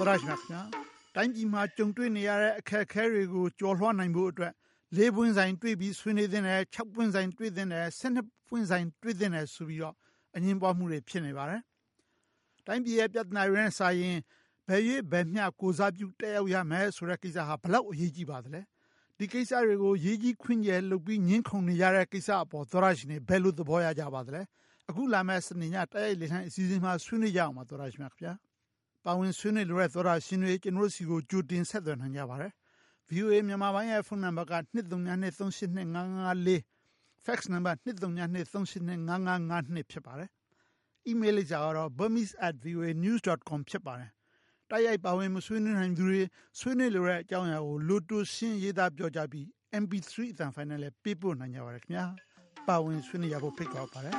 သောရရှိမြခင်တိုင်းပြည်မှာကြုံတွေ့နေရတဲ့အခက်အခဲတွေကိုကျော်လွှားနိုင်ဖို့အတွက်လေးပွင့်ဆိုင်တွေ့ပြီးဆွေးနွေးတဲ့နဲ့၆ပွင့်ဆိုင်တွေ့တဲ့နဲ့၁၂ပွင့်ဆိုင်တွေ့တဲ့နဲ့ဆိုပြီးတော့အငြင်းပွားမှုတွေဖြစ်နေပါတယ်တိုင်းပြည်ရဲ့ပြဿနာတွေနဲ့စာရင်ဘယ်ရွေးဘယ်မျှကိုစားပြုတက်ရောက်ရမယ်ဆိုတဲ့ကိစ္စဟာဘလောက်အရေးကြီးပါသလဲဒီကိစ္စတွေကိုရေးကြီးခွင့်ကျယ်လုပ်ပြီးငင်းခုန်နေရတဲ့ကိစ္စအပေါ်သောရရှိနေဘယ်လိုသဘောရကြပါသလဲအခုလာမယ့်စနေညတိုက်ရိုက်လေထိုင်အစီအစဉ်မှာဆွေးနွေးကြအောင်ပါသောရရှိမြခင်ဗျာပါဝင်ဆွေးနွေးလိုတဲ့သောရရှင်တွေကျွန်တော်စီကိုကြိုတင်ဆက်သွယ်နိုင်ကြပါတယ် ဗီအိုအေ မြန်မာပိုင်းရဲ့ဖုန်းနံပါတ်ကtwo three two two three eight two five five four ဖက်စ်နံပါတ်two three two two three eight two five five twoဖြစ်ပါတယ်အီးမေးလ်လိပ်စာကတော့ burmese at v o a news dot com ဖြစ်ပါတယ်တိုက်ရိုက်ပါဝင်မဆွေးနွေးနိုင်သူတွေဆွေးနွေးလိုတဲ့အကြောင်းအရာကိုလိုတိုရှင်းရေးသားပြောကြပြီး M P three အသံဖိုင်နဲ့လည်းပေးပို့နိုင်ကြပါတယ်ခင်ဗျာပါဝင်ဆွေးနွေးရဖို့ဖိတ်ခေါ်ပါတယ်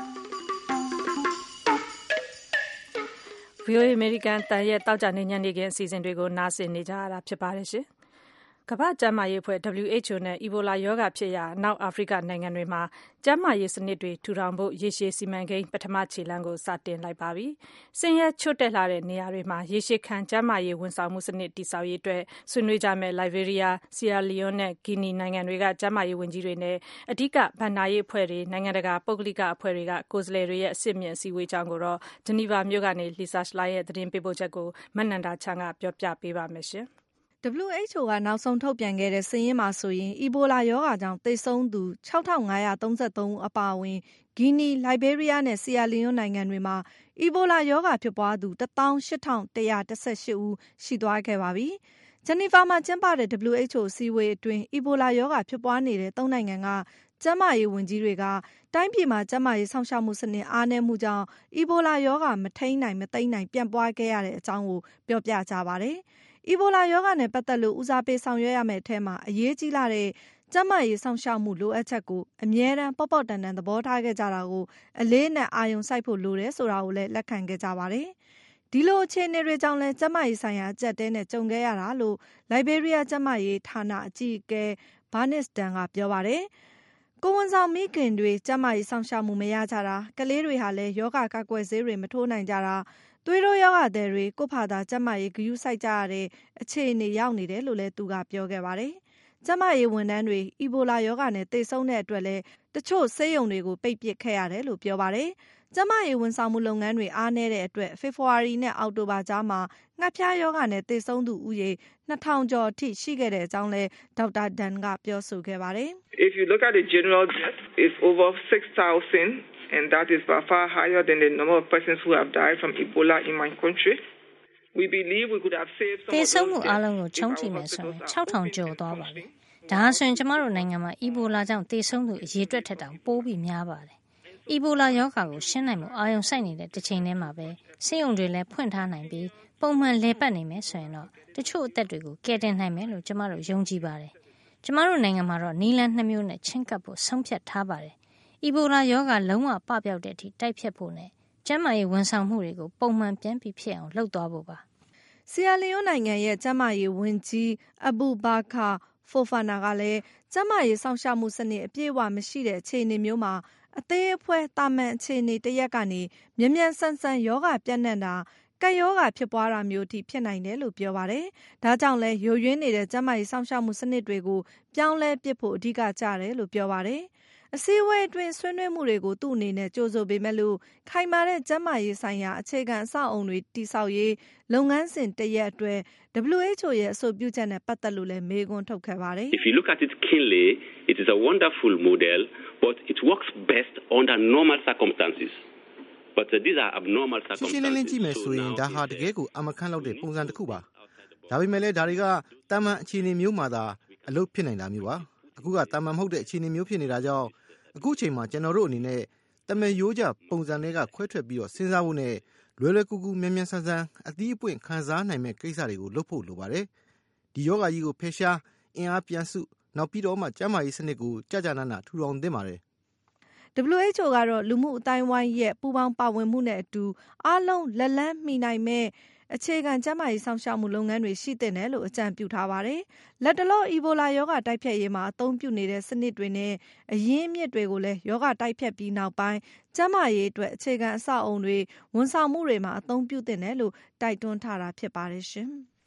ဗီအိုအေ American တန်ရဲ့တောက်ကြနေညနေခင်းအစီအစဉ်တွေကိုနားဆင်နေကြရတာဖြစ်ပါတယ်ရှင်ကမ္ဘာ့ကျန်းမာရေးအဖွဲ့ W H O နဲ့ Ebola ရောဂါဖြစ်ရာနောက်အာဖရိကနိုင်ငံတွေမှာကျန်းမာရေးစနစ်တွေထူထောင်ဖို့ရေရှည်စီမံကိန်းပထမခြေလှမ်းကိုစတင်လိုက်ပါပြီ။ဆင်းရဲချွတ်တက်လာတဲ့နေရာတွေမှာရေရှည်ခံကျန်းမာရေးဝန်ဆောင်မှုစနစ်တည်ဆောက်ရေးအတွက်ဆွေးနွေးကြမယ့် Liberia, Sierra Leone နဲ့ Guinea နိုင်ငံတွေကကျန်းမာရေးဝန်ကြီးတွေနဲ့အဓိကဗဏ္ဍာရေးအဖွဲ့တွေနိုင်ငံတကာပုဂ္ဂလိကအဖွဲ့တွေကကိုယ်စားလှယ်တွေရဲ့အစစ်မြင့်အစည်းအဝေးကြောင်းကိုတော့ Geneva မြို့ကနေ Lisa Schlein ရဲ့သတင်းပေးပို့ချက်ကိုမနန္ဒာချမ်းကပြောပြပေးပါမယ်ရှင်။ W H O ကနောက်ဆုံးထုတ်ပြန်ခဲ့တဲ့စာရင်းမှာဆိုရင် Ebola ရောဂါကြောင့်သေဆုံးသူ၆ထောင်ငါးရာသုံးဆယ့်သုံးဦးအပါအဝင် Guinea, Liberia နဲ့ Sierra Leone နိုင်ငံတွေမှာ Ebola ရောဂါဖြစ်ပွားသူတစ်သောင်းရှစ်ထောင်တစ်ရာတစ်ဆယ့်ရှစ်ဦးရှိသွားခဲ့ပါပြီ။ ဂျနီဗာမှာကျင်းပတဲ့ W H O အစည်းအဝေးအတွင်း Ebola ရောဂါဖြစ်ပွားနေတဲ့သုံးနိုင်ငံကကျန်းမာရေးဝန်ကြီးတွေကတိုင်းပြည်မှာကျန်းမာရေးစောင့်ရှောက်မှုစနစ်အားနည်းမှုကြောင့် Ebola ရောဂါမထိန်းနိုင်မသိမ်းနိုင်ပြန့်ပွားခဲ့ရတဲ့အကြောင်းကိုပြောပြကြပါတယ်။ Ebola ရောဂါနဲ့ပတ်သက်လို့ဦးစားပေးဆောင်ရွက်ရမယ့်အထက်မှာအရေးကြီးလာတဲ့ကျန်းမာရေးစောင့်ရှောက်မှုလိုအပ်ချက်ကိုအမြဲတမ်းပေါ့ပေါ့တန်တန်သဘောထားခဲ့ကြတာကိုအလေးနက်အာရုံစိုက်ဖို့လိုတယ်ဆိုတာကိုလည်းလက်ခံခဲ့ကြပါတယ်။ဒီလိုအခြေအနေတွေကြောင့်လည်းကျန်းမာရေးဆိုင်ရာအကျပ်တဲနဲ့ကြုံခဲ့ရတာလို့ Liberia ကျန်းမာရေးဌာနအကြီးအကဲ Bernice Dunn ကပြောပါတယ်။ကိုယ်ဝန်ဆောင်မိခင်တွေကျန်းမာရေးစောင့်ရှောက်မှုမရကြတာကလေးတွေဟာလည်းယောဂကာကွယ်ဆေးတွေမထိုးနိုင်ကြတာသွေးတိုးရောဂါသည်တွေကိုယ့်ဖာသာကျန်းမာရေးဂရုစိုက်ကြရတဲ့အခြေအနေရောက်နေတယ်လို့လည်းသူကပြောခဲ့ပါတယ်။ကျန်းမာရေးဝန်ထမ်းတွေ Ebola ရောဂါနဲ့သေဆုံးတဲ့အတွက်လည်းတချို့ဆေးရုံတွေကိုပိတ်ပစ်ခဲ့ရတယ်လို့ပြောပါတယ်။ကျန်းမာရေးဝန်ဆောင်မှုလုပ်ငန်းတွေအားနည်းတဲ့အတွက်ဖေဖော်ဝါရီနဲ့အောက်တိုဘာကြားမှာငှက်ဖျားရောဂါနဲ့သေဆုံးသူဦးရေနှစ်ထောင်ကျော်အထိရှိခဲ့တဲ့အကြောင်းလည်းဒေါက်တာဒန်ကပြောဆိုခဲ့ပါတယ်။ If you look at the general death, it's over six thousand and that is by far higher than the number of persons who have died from Ebola in my country. We believe we could have saved some of those deaths. သေဆုံးမှုအလုံးကိုခြုံကြည့်မယ်ဆိုရင်၆ထောင်ကျော်သွားပါပြီ။ဒါဆိုရင်ကျမတို့နိုင်ငံမှာ Ebola ကြောင့်သေဆုံးသူအရေအတွက်ထက်တောင်ပိုပြီးများပါတယ်။ Ebola ရောဂါကိုရှင်းနိုင်မှုအာရုံစိုက်နေတဲ့တစ်ချိန်တည်းမှာပဲဆေးရုံတွေလည်းဖွင့်ထားနိုင်ပြီးပုံမှန်လည်ပတ်နေမယ်ဆိုရင်တော့တချို့အသက်တွေကိုကယ်တင်နိုင်မယ်လို့ကျမတို့ယုံကြည်ပါတယ်။ကျမတို့နိုင်ငံမှာတော့နီလန်းနှစ်မျိုးနဲ့ချင်းကပ်ဖို့ဆုံးဖြတ်ထားပါတယ်။ Ebola ရောဂါလုံးဝပပျောက်တဲ့အထိတိုက်ဖြတ်ဖို့နဲ့ကျန်းမာရေးဝန်ဆောင်မှုတွေကိုပုံမှန်ပြန်ပြီးဖြစ်အောင်လုပ်သွားဖို့ပါ။ Sierra Leone နိုင်ငံရဲ့ကျန်းမာရေးဝန်ကြီး Abubakar Fofana ကလည်းကျန်းမာရေးစောင့်ရှောက်မှုစနစ်အပြည့်အဝမရှိတဲ့အခြေအနေမျိုးမှာအသေးအဖွဲတာမန်အခြေအနေတစ်ရက်ကနေမြန်မြန်ဆန်ဆန်ယောဂပြန့်နှံ့တာကပ်ရောဂါဖြစ်ပွားတာမျိုးအထိဖြစ်နိုင်တယ်လို့ပြောပါတယ်။ဒါကြောင့်လဲယိုယွင်းနေတဲ့ကျန်းမာရေးစောင့်ရှောက်မှုစနစ်တွေကိုပြောင်းလဲပစ်ဖို့အဓိကကျတယ်လို့ပြောပါတယ်။အစည်းအဝေးအတွင်းဆွေးနွေးမှုတွေကိုသူ့အနေနဲ့ကြိုဆိုပေမဲ့လို့ခိုင်မာတဲ့ကျန်းမာရေးဆိုင်ရာအခြေခံအဆောက်အုံတွေတည်ဆောက်ရေးလုပ်ငန်းစဉ်တစ်ရပ်အတွက် W H O ရဲ့အဆိုပြုချက်နဲ့ပတ်သက်လို့လည်းမေးခွန်းထုတ်ခဲ့ပါတယ်။ If you look at it keenly, it is a wonderful model, but it works best under normal circumstances. But uh, these are abnormal circumstances. ရှင်းရှင်းလင်းလင်းကြည့်မယ်ဆိုရင်ဒါဟာတကယ်ကိုအမခန့်လောက်တဲ့ပုံစံတစ်ခုပါ။ဒါပေမဲ့လည်းဒါတွေကတာမန်အခြေအနေမျိုးမှာသာအလုပ်ဖြစ်နိုင်တာမျိုးပါ။အခုကတာမန်မဟုတ်တဲ့အခြေအနေမျိုးဖြစ်နေတာကြောင့်အခုချိန်မှာကျွန်တော်တို့အနေနဲ့တမန်ရိုးကြပုံစံတွေကခွဲထွက်ပြီးတော့စဉ်းစားဖို့နဲ့လွယ်လွယ်ကူကူမြန်မြန်ဆန်ဆန်အသီးအပွင့်ခံစားနိုင်မဲ့ကိစ္စတွေကိုလုပ်ဖို့လိုပါတယ်။ဒီယောဂါကြီးကိုဖယ်ရှားအင်အားပြန်စုနောက်ပြီးတော့မှကျန်းမာရေးစနစ်ကိုကြာကြာနာနာထူထောင်သင့်ပါတယ်။ W H O ကတော့လူမှုအတိုင်းဝိုင်းရဲ့ပူးပေါင်းပါဝင်မှုနဲ့အတူအားလုံးလက်လန်းမီနိုင်မဲ့အခြေခံကျန်းမာရေးစောင့်ရှောက်မှုလုပ်ငန်းတွေရှိတဲ့နယ်လို့အကြံပြုထားပါတယ်။လက်တလော Ebola ရောဂါတိုက်ဖျက်ရေးမှာအသုံးပြုနေတဲ့စနစ်တွေနဲ့အရင်းအမြစ်တွေကိုလည်းရောဂါတိုက်ဖျက်ပြီးနောက်ပိုင်းကျန်းမာရေးအတွက်အခြေခံအဆောက်အုံတွေဝန်ဆောင်မှုတွေမှာအသုံးပြုသင့်တယ်လို့တိုက်တွန်းထားတာဖြစ်ပါတယ်ရှင်။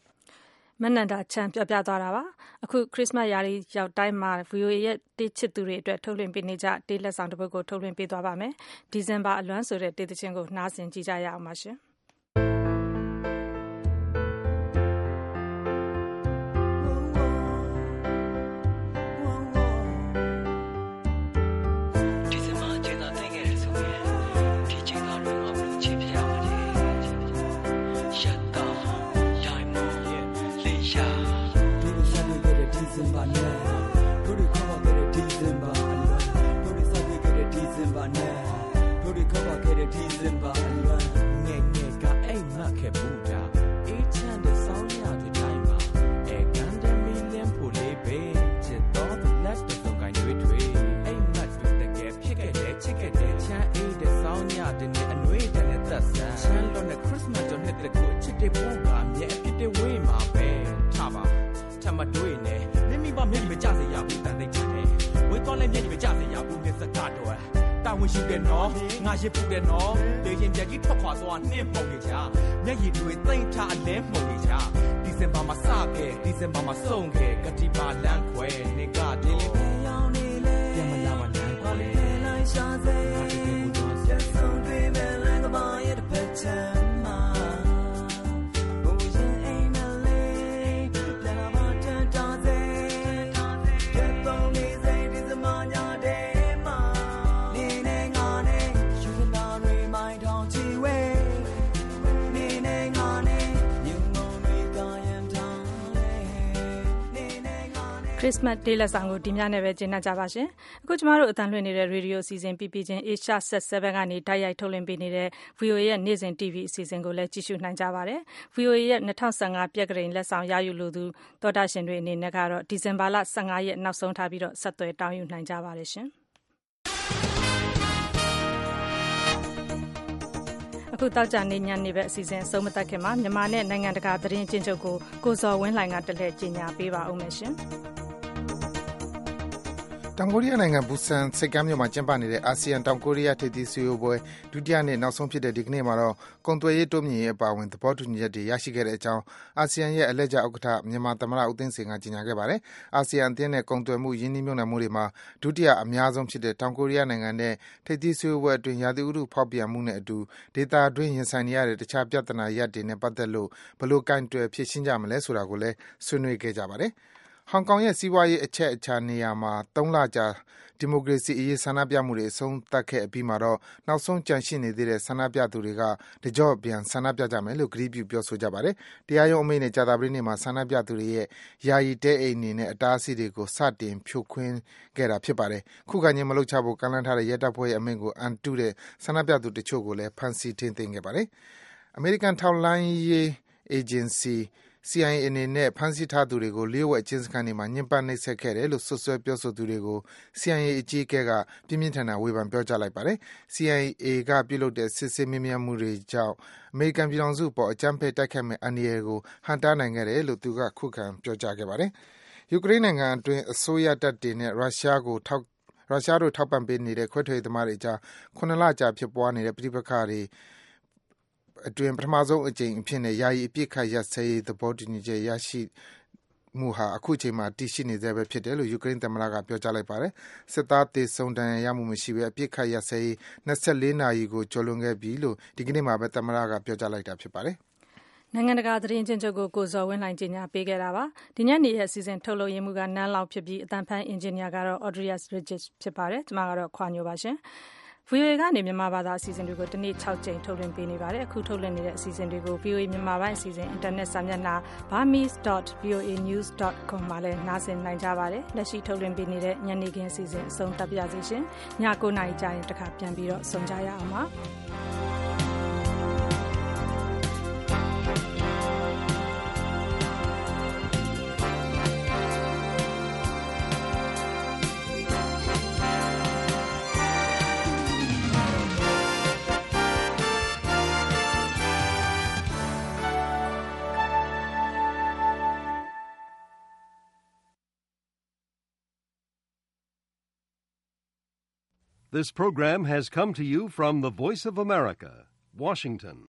မနန္ဒာချမ်းပြောပြသွားတာပါအခုခရစ်စမတ်ရာသီရောက်တိုင်းမှာ ဗီအိုအေ ရဲ့တေးချစ်သူတွေအတွက်ထုတ်လွှင့်ပေးနေကြတေးလက်ဆောင်တစ်ပုဒ်ကိုထုတ်လွှင့်ပေးသွားပါမယ်ဒီဇင်ဘာအလွမ်းဆိုတဲ့တေးသချင်းကိုနားဆင်ကြည့်ကြရအောင်ပါရှင်တာဝန်ရှိတယ်နော်ငါရစ်ပူတယ်နော်လေရင်ပြက်ကြီးထွက်ခွာသွားနှင်းမှုန်နေကြမျက်ရည်တွေသိမ့်ထားအလဲမှုန်နေကြဒီဇင်ဘာမှာစခဲ့ဒီဇင်ဘာမှာဆုံးခဲ့ကတိပါလန်းခွဲနေကဒီလေရောင်နေလေပြန်မလာမလန်းခွဲလိုက်ရှာစေရက်ဆုံးတွေမဲ့လန်းကပါရဲ့တစ်ဖက်ချမ်းမှာဘိုးရင်အိမ်မလေးပြန်လာမတန်တာစေရက်ဆုံးနေစေဒီဇင်ဘာညတဲ့ခရစ်စမတ်ဒေးလက်ဆောင်ကိုဒီညနဲ့ပဲကျင်းပကြပါရှင်အခုကျမတို့အတန်လွှင့်နေတဲ့ရေဒီယိုအစီအစဉ် ပီပီ ချင်း Asia Set ဆဗန်ကနေတိုက်ရိုက်ထုတ်လွှင့်ပေးနေတဲ့ ဗီအိုအေ ရဲ့နေ့စဉ် တီဗီ အစီအစဉ်ကိုလည်းကြည့်ရှုနိုင်ကြပါတယ် ဗီအိုအေ ရဲ့၂၀၁၅ပြက်ကလေးလက်ဆောင်ရယူလိုသူသောတာရှင်တွေအနေနဲ့ကတော့ဒီဇင်ဘာလ၁၅ရက်နောက်ဆုံးထားပြီးတော့ဆက်သွယ်တောင်းယူနိုင်ကြပါတယ်ရှင်အခုတောက်ကြနေညနေပဲအစီအစဉ်အဆုံးမသတ်ခင်မှာမြန်မာနဲ့နိုင်ငံတကာသတင်းကျဉ်းချုပ်ကိုကိုဇော်ဝင်းလှိုင်ကတလှည့်ကြီးညာပေးပါဦးမယ်ရှင်တောင်ကိုရီးယားနိုင်ငံဘူဆန်စိတ်ကမ်းမြို့မှာကျင်းပနေတဲ့အာဆီယံတောင်ကိုရီးယားထိပ်သီးဆွေးနွေးပွဲဒုတိယနေ့နောက်ဆုံးဖြစ်တဲ့ဒီကနေ့မှာတော့ကုန်သွယ်ရေးတိုးမြင့်ရေးအပါအဝင်သဘောတူညီချက်တွေရရှိခဲ့တဲ့အကြောင်းအာဆီယံရဲ့အလှည့်ကျဥက္ကဋ္ဌမြန်မာသမ္မတဦးသိန်းစိန်ကကြေညာခဲ့ပါတယ်။အာဆီယံအသင်းနဲ့ကုန်သွယ်မှုရင်းနှီးမြှုပ်နှံမှုတွေမှာဒုတိယအများဆုံးဖြစ်တဲ့တောင်ကိုရီးယားနိုင်ငံနဲ့ထိပ်သီးဆွေးနွေးပွဲအတွင်းရာသီဥတုဖောက်ပြန်မှုနဲ့အတူဒေသတွင်းရင်ဆိုင်နေရတဲ့တခြားပြဿနာရပ်တွေနဲ့ပတ်သက်လို့ဘယ်လိုကိုင်တွယ်ဖြေရှင်းကြမလဲဆိုတာကိုလည်းဆွေးနွေးခဲ့ကြပါတယ်။ဟောင်ကောင်ရဲ့စီးပွားရေးအချက်အခြာနေရာမှာသုံးလကြာဒီမိုကရေစီအရေးဆန္ဒပြမှုတွေအဆုံးသတ်ခဲ့အပြီးမှာတော့နောက်ဆုံးကျန်ရှိနေသေးတဲ့ဆန္ဒပြသူတွေကတကြော့ပြန်ဆန္ဒပြကြမယ်လို့ကတိပြုပြောဆိုကြပါတယ်။တရားရုံးအမိန့်နဲ့ကြာသပတေးနေ့မှာဆန္ဒပြသူတွေရဲ့ယာယီတဲအိမ်တွေနဲ့အတားအဆီးတွေကိုစတင်ဖြိုခွင်းခဲ့တာဖြစ်ပါတယ်။ခုခံခြင်းမလုပ်ချဖို့ကန့်လန့်ထားတဲ့ရဲတပ်ဖွဲ့ရဲ့အမိန့်ကိုအန်တုတဲ့ဆန္ဒပြသူတချို့ကိုလည်းဖမ်းဆီးထိန်းသိမ်းခဲ့ပါတယ်။အမေရိကန်ထောက်လှမ်းရေးအေဂျင်စီ စီ အိုင် အေ အနေနဲ့ဖမ်းဆီးထားသူတွေကိုလျှို့ဝှက်အကျဉ်းစခန်းတွေမှာညှဉ်းပန်းနှိပ်စက်ခဲ့တယ်လို့စွပ်စွဲပြောဆိုသူတွေကို စီ အိုင် အေ အကြီးအကဲကပြင်းပြင်းထန်ထန်ဝေဖန်ပြောကြားလိုက်ပါတယ်။ စီ အိုင် အေ ကပြုလုပ်တဲ့စစ်ဆေးမေးမြန်းမှုတွေကြောင့်အမေရိကန်ပြည်ထောင်စုအပေါ်အကြမ်းဖက်တိုက်ခိုက်မယ့်အန္တရာယ်ကိုဟန့်တားနိုင်ခဲ့တယ်လို့သူကခုခံပြောကြားခဲ့ပါတယ်။ယူကရိန်းနိုင်ငံအတွင်းအစိုးရတပ်တွေနဲ့ရုရှားကိုထောက်ရုရှားတို့ထောက်ပံ့ပေးနေတဲ့ခွဲထွက်ရေးသမားတွေအကြားခုနှစ်လကြာဖြစ်ပွားနေတဲ့ပဋိပက္ခတွေအတွင်းပထမဆုံးအကြိမ်အဖြစ်နဲ့ယာယီအပြစ်ခတ်ရပ်စဲရေးသဘောတူညီချက်ရရှိမှုဟာအခုချိန်မှာတည်ရှိနေသေးပဲဖြစ်တယ်လို့ယူကရိန်းသမ္မတကပြောကြားလိုက်ပါတယ်။စစ်သားတေဆုံတန်ရမှုမရှိဘဲအပြစ်ခတ်ရပ်စဲရေး၂၄နာရီကိုကျော်လွန်ခဲ့ပြီလို့ဒီကနေ့မှာပဲသမ္မတကပြောကြားလိုက်တာဖြစ်ပါတယ်။နိုင်ငံတကာသတင်းကျဉ်းချုပ်ကိုကိုဇော်ဝင်းလှိုင်ကြီးညာပေးခဲ့တာပါဒီညနေရဲ့အစီအစဉ်ထုတ်လုပ်ရမှုကနန်းလောက်ဖြစ်ပြီးအတန်ဖန်အင်ဂျင်နီယာကတော့ Audrius Regis ဖြစ်ပါတယ်ကျွန်မကတော့ခွာညိုပါရှင်ဗီအိုအေကနေမြန်မာဘာသာအစီအစဉ်တွေကိုဒီနေ့၆ကြိမ်ထုတ်လွှင့်ပေးနေပါတယ်အခုထုတ်လွှင့်နေတဲ့အစီအစဉ်တွေကို ဗီအိုအေ မြန်မာပိုင်းအစီအစဉ်အင်တာနက်စာမျက်နှာ burmese dot v o a news dot com မှာလည်းနားဆင်နိုင်ကြပါတယ်လက်ရှိထုတ်လွှင့်ပေးနေတဲ့ညနေခင်းအစီအစဉ်အဆုံးသတ်ပါရစေရှင်ည၉နာရီကြာရင်တစ်ခါပြန်ပြီးတော့ဆုံကြရအောင်ပါ This program has come to you from the Voice of America, Washington.